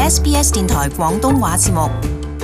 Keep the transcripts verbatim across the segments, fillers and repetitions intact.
S B S 電台廣東話節目。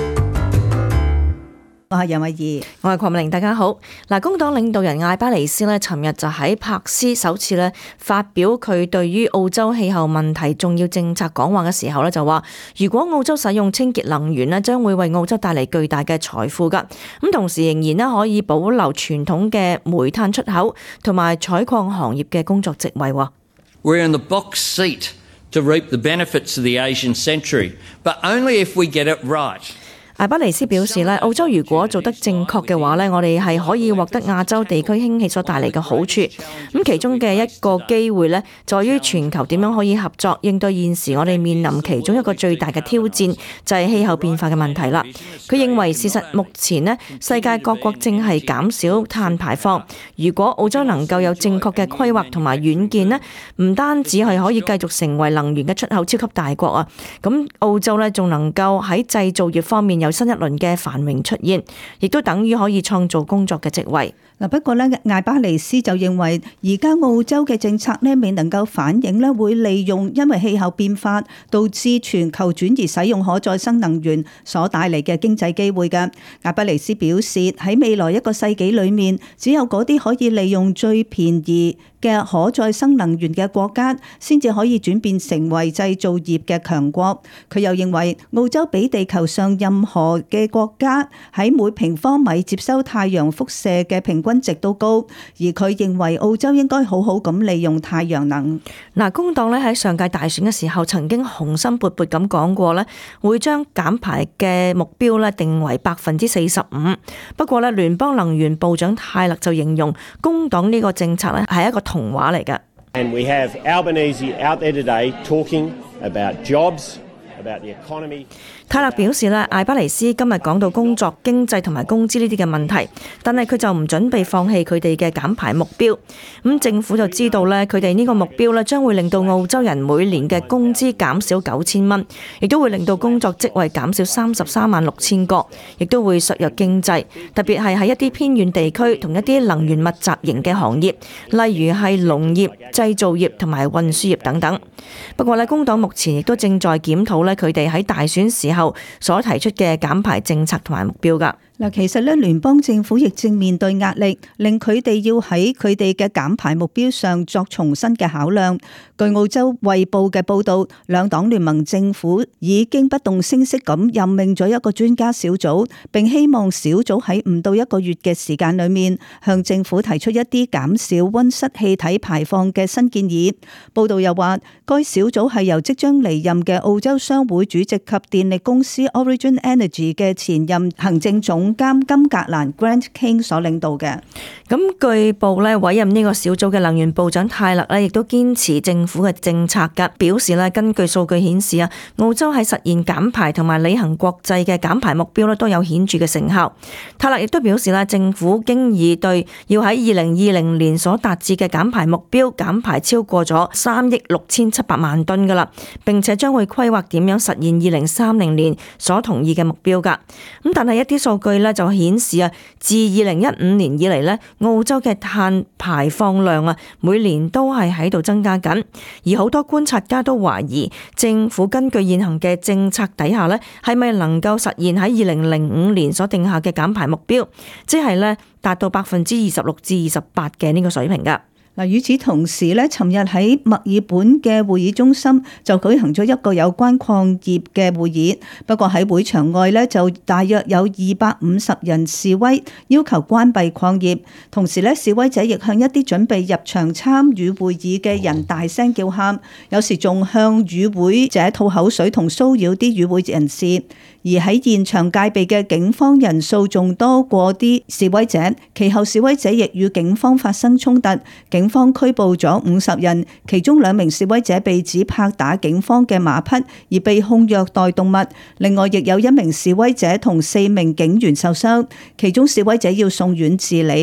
我係楊慧儀， 我係鄺美玲，大家好。嗱，工黨領導人艾巴尼斯咧，尋日就喺柏斯首次咧發表佢對於澳洲氣候問題重要政策講話嘅時候咧，就話如果澳洲使用清潔能源咧，將會為澳洲帶嚟巨大嘅財富噶。咁同時仍然咧可以保留傳統嘅煤炭出口同埋採礦行業嘅工作職位。 We're in the box seat to reap the benefits of the Asian century, but only if we get it right. 艾巴尼斯表示咧，澳洲如果做得正確嘅話咧，我哋係可以獲得亞洲地區興起所帶嚟嘅好處。咁其中嘅一個機會咧，在於全球點樣可以合作應對現時我哋面臨其中一個最大嘅挑戰，就係氣候變化嘅問題啦。佢認為事實目前咧，世界各國正係減少碳排放。如果澳洲能夠有正確嘅規劃同埋遠見咧，唔單止係可以繼續成為能源嘅出口超級大國啊，咁澳洲咧仲能夠喺製造業方面有新一輪嘅繁榮出現，亦都等於可以創造工作嘅職位。 嗱，不過咧，艾巴尼斯就認為而家澳洲嘅政策咧未能夠反映咧會利用因為氣候變化導致全球轉移使用可再生能源所帶嚟嘅經濟機會嘅。艾巴尼斯表示喺未來一個世紀裏面，只有嗰啲可以利用最便宜嘅可再生能源嘅國家，先至可以轉變成為製造業嘅強國。佢又認為澳洲比地球上任何嘅國家喺每平方米接收太陽輻射嘅平均值都高，而佢認為澳洲應該好好咁利用太陽能。 嗱，工黨咧喺上屆大選嘅時候曾經雄心勃勃咁講過咧，會將減排嘅目標咧定為百分之四十五。不過咧，聯邦能源部長泰勒就形容工黨呢個政策咧係一個童話嚟㗎。 And we have Albanese out there today talking about jobs, about the economy. 泰勒表示咧，艾巴尼斯今日講到工作、經濟同埋工資呢啲嘅問題，但係佢就唔準備放棄佢哋嘅減排目標。咁政府就知道咧，佢哋呢個目標咧將會令到澳洲人每年嘅工資減少九千蚊，亦都會令到工作職位減少三十三萬六千個，亦都會削弱經濟，特別係喺一啲偏遠地區同一啲能源密集型嘅行業，例如係農業、製造業同埋運輸業等等。不過咧，工黨目前亦都正在檢討咧佢哋喺大選時候所提出嘅減排政策同埋目標㗎。 嗱，其實咧，聯邦政府亦正面對壓力，令佢哋要喺佢哋嘅減排目標上作重新嘅考量。據澳洲衛報嘅報導，兩黨聯盟政府已經不動聲色咁任命咗一個專家小組，並希望小組喺唔到一個月嘅時間裏面，向政府提出一啲減少溫室氣體排放嘅新建議。報導又話，該小組係由即將離任嘅澳洲商會主席及電力公司 Origin Energy 嘅前任行政總總監金格蘭 Grant King 所領導嘅。 咁據報咧，委任呢個小組嘅能源部長泰勒咧，亦都堅持政府嘅政策㗎，表示咧，根據數據顯示啊，澳洲喺實現減排同埋履行國際嘅減排目標咧，都有顯著嘅成效。泰勒亦都表示咧，政府經已對要喺二零二零年所達至嘅減排目標減排超過咗三億六千七百萬噸㗎啦，並且將會規劃點樣實現二零三零年所同意嘅目標㗎。咁但係一啲數據咧就顯示啊，自二零一五年以嚟咧，澳洲嘅碳排放量啊，每年都係喺度增加緊，而好多觀察家都懷疑政府根據現行嘅政策底下咧，係咪能夠實現喺二零零五年所定下嘅減排目標，即係咧達到百分之二十六至二十八嘅呢個水平㗎。 嗱，與此同時咧，尋日喺墨爾本嘅會議中心就舉行咗一個有關礦業嘅會議。不過喺會場外咧，就大約有二百五十人示威，要求關閉礦業。同時咧，示威者亦向一啲準備入場參與會議嘅人大聲叫喊，有時仲向與會者吐口水同騷擾啲與會人士。而喺現場戒備嘅警方人數仲多過啲示威者，其後示威者亦與警方發生衝突，警方拘捕咗五十人，其中兩名示威者被指拍打警方嘅馬匹而被控虐待動物，另外亦有一名示威者同四名警員受傷，其中示威者要送院治理。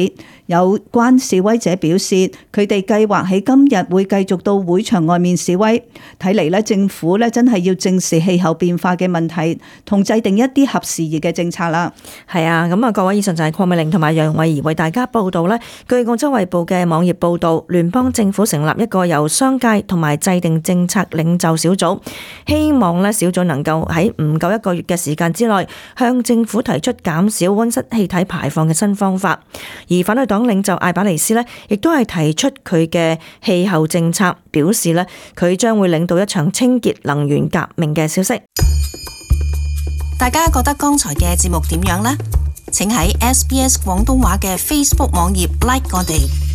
有關示威者表示，佢哋計劃喺今日會繼續到會場外面示威。睇嚟咧，政府咧真係要正視氣候變化嘅問題，同制定一啲合時宜嘅政策啦。 係啊，咁啊，各位，以上就係鄺美玲同埋楊慧儀為大家報道咧。據澳洲衛報嘅網頁報道，聯邦政府成立一個由商界同埋制定政策領袖小組，希望咧小組能夠喺唔夠一個月嘅時間之內，向政府提出減少溫室氣體排放嘅新方法。而反對黨領袖艾巴尼斯咧，亦都係提出佢嘅氣候政策，表示咧佢將會領導一場清潔能源革命嘅消息。 大家覺得剛才嘅節目點樣呢？請喺 S B S 廣東話嘅 Facebook 網頁 like 我哋。